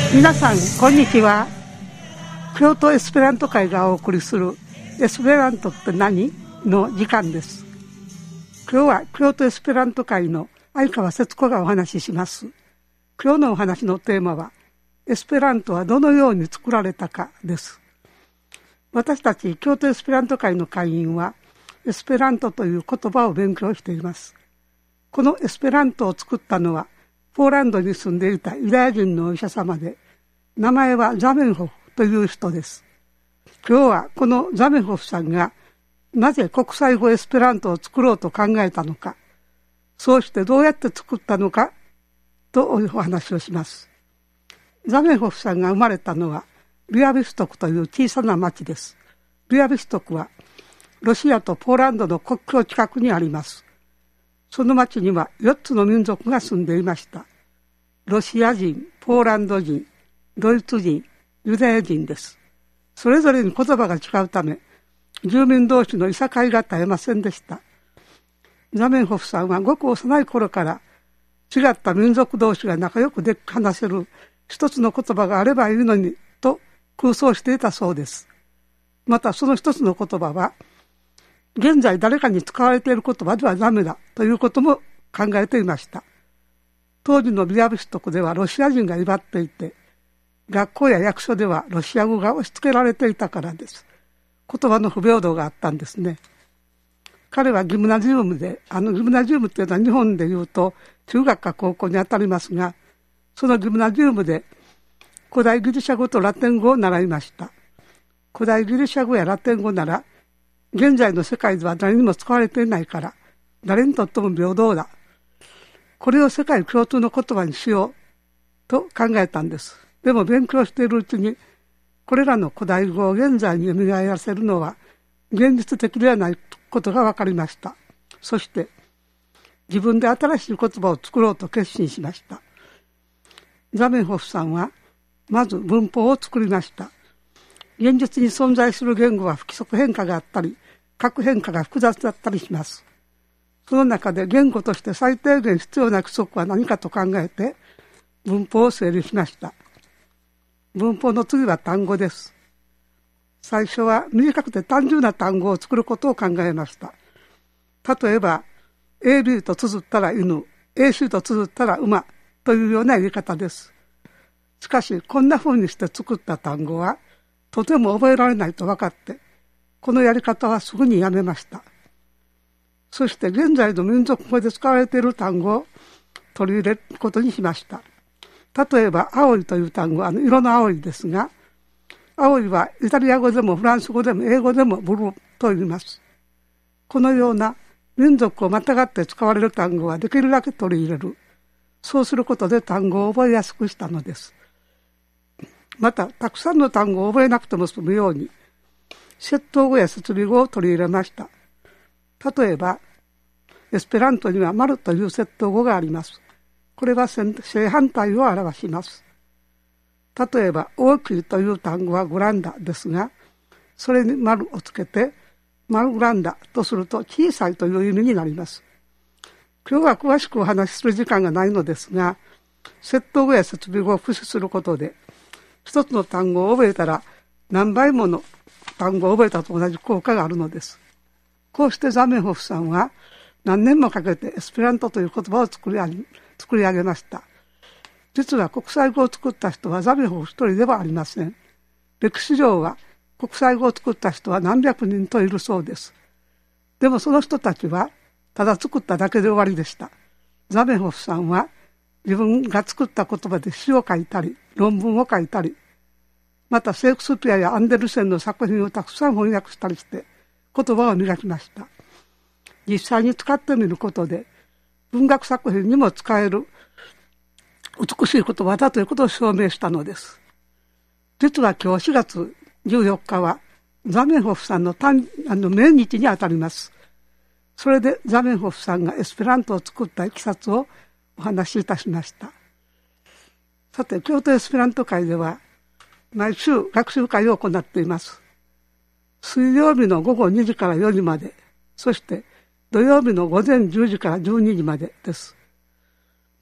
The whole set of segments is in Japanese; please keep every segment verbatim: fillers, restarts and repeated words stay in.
皆さんこんにちは。京都エスペラント会がお送りするエスペラントって何の時間です。今日は京都エスペラント会の相川節子がお話しします。今日のお話のテーマはエスペラントはどのように作られたかです。私たち京都エスペラント会の会員はエスペラントという言葉を勉強しています。このエスペラントを作ったのはポーランドに住んでいたユダヤ人のお医者様で、名前はザメンホフという人です。今日はこのザメンホフさんがなぜ国際語エスペラントを作ろうと考えたのか、そうしてどうやって作ったのかとお話をします。ザメンホフさんが生まれたのはビアビストクという小さな町です。ビアビストクはロシアとポーランドの国境近くにあります。その町にはよっつの民族が住んでいました。ロシア人、ポーランド人、ドイツ人、ユダヤ人です。それぞれに言葉が違うため、住民同士のいさかいが絶えませんでした。ザメンホフさんはごく幼い頃から違った民族同士が仲良くで話せる一つの言葉があればいいのにと空想していたそうです。またその一つの言葉は、現在誰かに使われている言葉ではダメだということも考えていました。当時のビアビストクではロシア人が威張っていて、学校や役所ではロシア語が押し付けられていたからです。言葉の不平等があったんですね。彼はギムナジウムで、あのギムナジウムというのは日本でいうと中学か高校にあたりますが、そのギムナジウムで古代ギリシャ語とラテン語を習いました。古代ギリシャ語やラテン語なら現在の世界では誰にも使われていないから誰にとっても平等だ。これを世界共通の言葉にしようと考えたんです。でも勉強しているうちにこれらの古代語を現在に蘇らせるのは現実的ではないことが分かりました。そして自分で新しい言葉を作ろうと決心しました。ザメンホフさんはまず文法を作りました。現実に存在する言語は不規則変化があったり、核変化が複雑だったりします。その中で言語として最低限必要な規則は何かと考えて文法を整理しました。文法の次は単語です。最初は短くて単純な単語を作ることを考えました。例えば エービー と綴ったら犬、エーシー と綴ったら馬というような言い方です。しかしこんな風にして作った単語はとても覚えられないと分かって、このやり方はすぐにやめました。そして現在の民族語で使われている単語を取り入れることにしました。例えば青いという単語はあの色の青いですが、青いはイタリア語でもフランス語でも英語でもブルーと言います。このような民族をまたがって使われる単語はできるだけ取り入れる。そうすることで単語を覚えやすくしたのです。またたくさんの単語を覚えなくても済むように接頭語や設備語を取り入れました。例えばエスペラントには丸という接頭語があります。これは正反対を表します。例えば大きいという単語はグランダですが、それに丸をつけてマルグランダとすると小さいという意味になります。今日は詳しくお話しする時間がないのですが、接頭語や設備語を駆使することで一つの単語を覚えたら何倍もの単語を覚えたと同じ効果があるのです。こうしてザメンホフさんは何年もかけてエスペラントという言葉を作り上げ、作り上げました。実は国際語を作った人はザメンホフ一人ではありません。歴史上は国際語を作った人は何百人といるそうです。でもその人たちはただ作っただけで終わりでした。ザメンホフさんは自分が作った言葉で詩を書いたり論文を書いたり、またシェイクスピアやアンデルセンの作品をたくさん翻訳したりして言葉を磨きました。実際に使ってみることで文学作品にも使える美しい言葉だということを証明したのです。実は今日しがつじゅうよっかはザメンホフさんの誕あの命日にあたります。それでザメンホフさんがエスペラントを作ったいきさつをお話しいたしました。さて、京都エスペラント会では毎週学習会を行っています。水曜日の午後にじからよじまで、そして土曜日の午前じゅうじからじゅうにじまでです。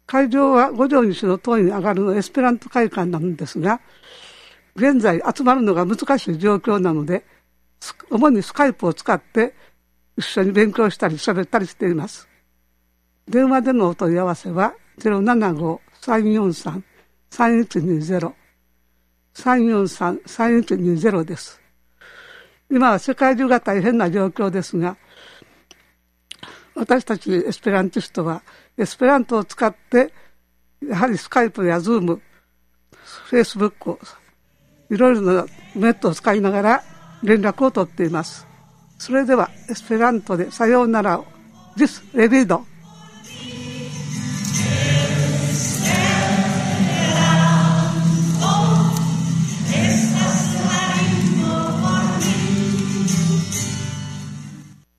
会場は五条西の塔に上がるのエスペラント会館なんですが、現在集まるのが難しい状況なので、主にスカイプを使って一緒に勉強したり喋ったりしています。電話でのお問い合わせは ゼロななご さんよんさん さんいちにゼロ さんよんさん さんいちにゼロ です。今は世界中が大変な状況ですが、私たちエスペランティストはエスペラントを使ってやはりスカイプやズーム、フェイスブック、いろいろなネットを使いながら連絡を取っています。それではエスペラントでさようならを。ジスレビード。